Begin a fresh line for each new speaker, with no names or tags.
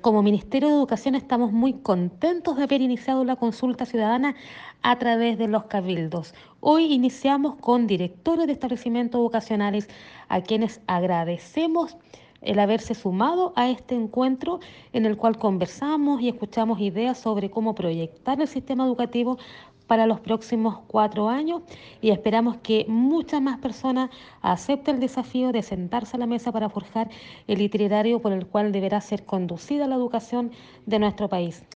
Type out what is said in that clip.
Como Ministerio de Educación estamos muy contentos de haber iniciado la consulta ciudadana a través de los cabildos. Hoy iniciamos con directores de establecimientos educacionales a quienes agradecemos el haberse sumado a este encuentro en el cual conversamos y escuchamos ideas sobre cómo proyectar el sistema educativo para los próximos 4 años y esperamos que muchas más personas acepten el desafío de sentarse a la mesa para forjar el itinerario por el cual deberá ser conducida la educación de nuestro país.